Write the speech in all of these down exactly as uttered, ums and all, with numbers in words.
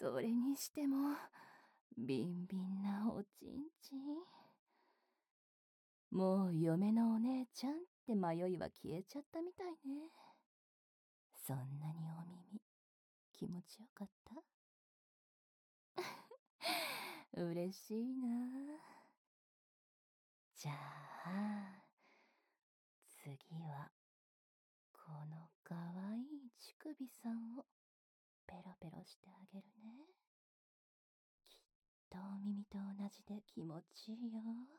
それにしても、ビンビンなおちんちん。もう嫁のお姉ちゃんって迷いは消えちゃったみたいね。そんなにお耳、気持ちよかった？嬉しいな。じゃあ、次は、このかわいい乳首さんをペロペロしてあげるね。きっとお耳と同じで気持ちいいよ。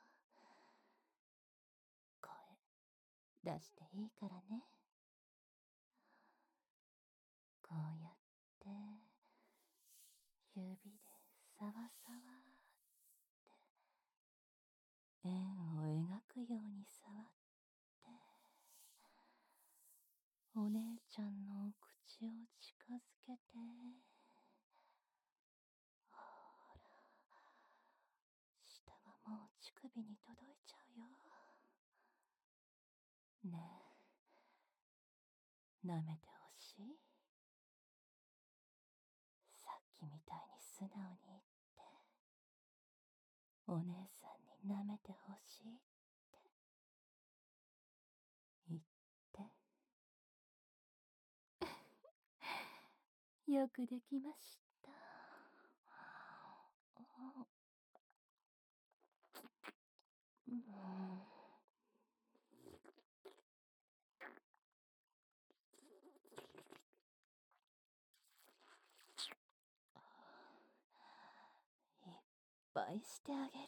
声出していいからね。こうやって指でさわさわって円を描くように触って、お姉ちゃんのお口を近づけて、ほら、舌がもう乳首に届いちゃうよ。ねえ、舐めてほしい？さっきみたいに素直に言って、お姉さんに舐めてほしいって言って。よくできました。うん、いっぱいしてあげる。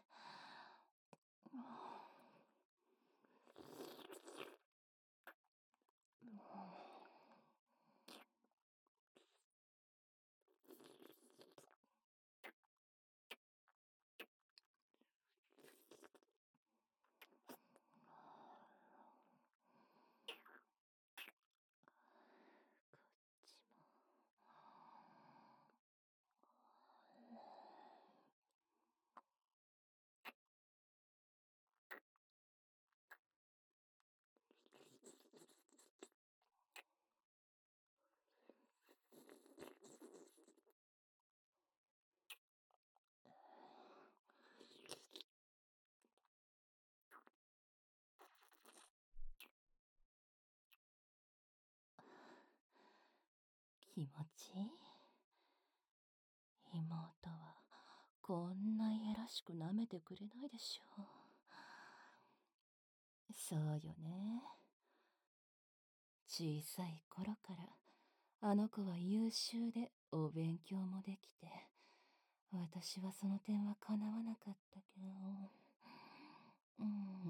気持ちいい？妹はこんないやらしく舐めてくれないでしょ。そうよね。小さい頃からあの子は優秀でお勉強もできて、私はその点はかなわなかったけど、うん、うん、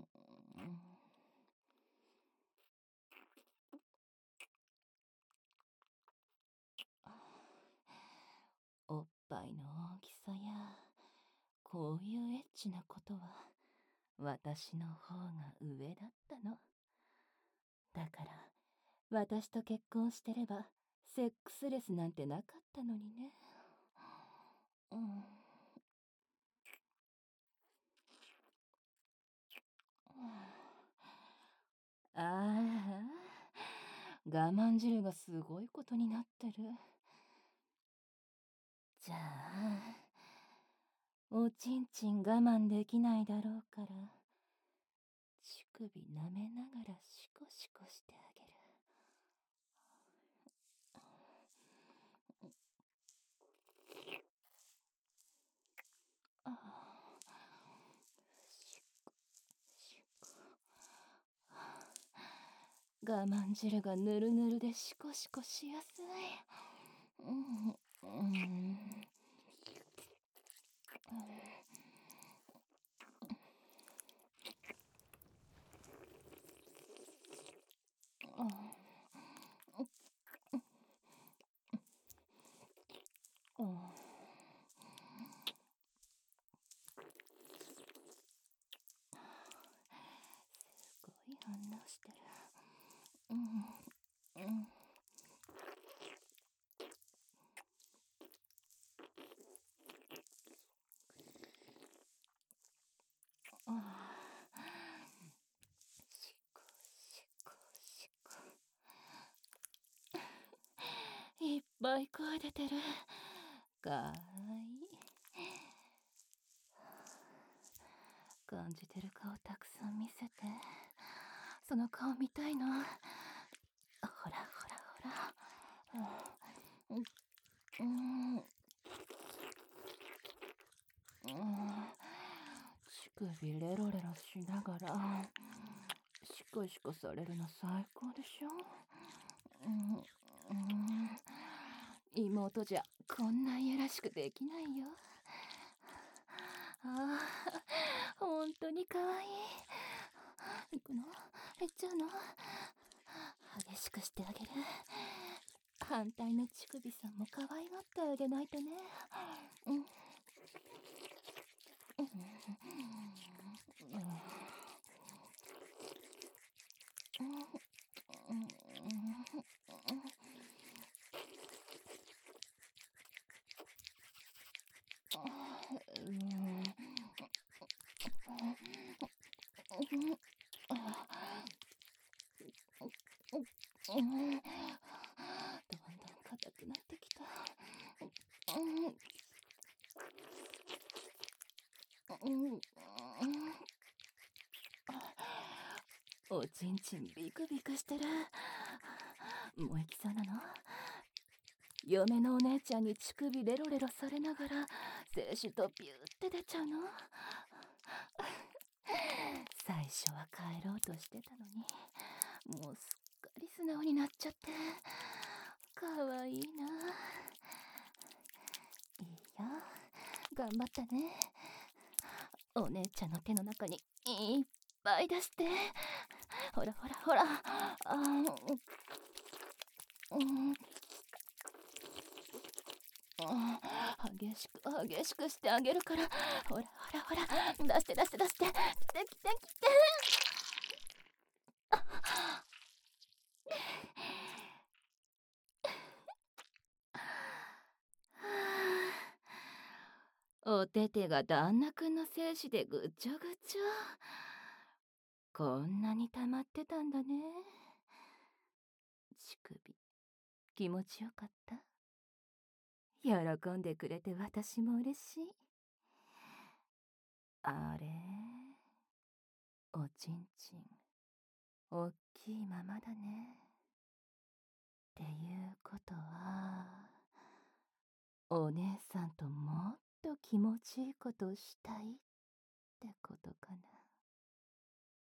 おっぱいの大きさやこういうエッチなことは私の方が上だったの。だから私と結婚してればセックスレスなんてなかったのにね。うん、ああ、我慢汁がすごいことになってる。じゃあ、おちんちん我慢できないだろうから、乳首舐めながらシコシコしてあげる。ああ、シコシコ。我慢汁がぬるぬるでシコシコしやすい。うん、うん、うん。うん、すごい反応してる。うん、うん。ああ、シコシコシコ。いっぱい声出てる。 かわいい。感じてる顔たくさん見せて。その顔見たいの。ほらほらほら。うん。うん。うん。乳首レロレロしながら、シコシコされるの最高でしょ。うん。うん。妹じゃこんないやらしくできないよ。ああ、ほんとにかわいい。行くの？行っちゃうの？激しくしてあげる。反対の乳首さんも可愛がってあげないとね。うん。うん。うん。どんどん硬くなってきた。おちんちんビクビクしてる。もう行きそうなの？嫁のお姉ちゃんに乳首レロレロされながら精子とピューって出ちゃうの？最初は帰ろうとしてたのに、もうすっかり素直になっちゃって。かわいいな。いいよ、頑張ったね。お姉ちゃんの手の中にいっぱい出して。ほらほらほら。あー、うん。激しく激しくしてあげるから。ほらほらほら、出して出して出して。来て来て来て。おててが旦那くんの精子でぐちょぐちょ。こんなに溜まってたんだね。乳首気持ちよかった？喜んでくれて私も嬉しい。あれ、おちんちんおっきいままだね。っていうことは、お姉さんともっと気持ちいいことしたいってことかな。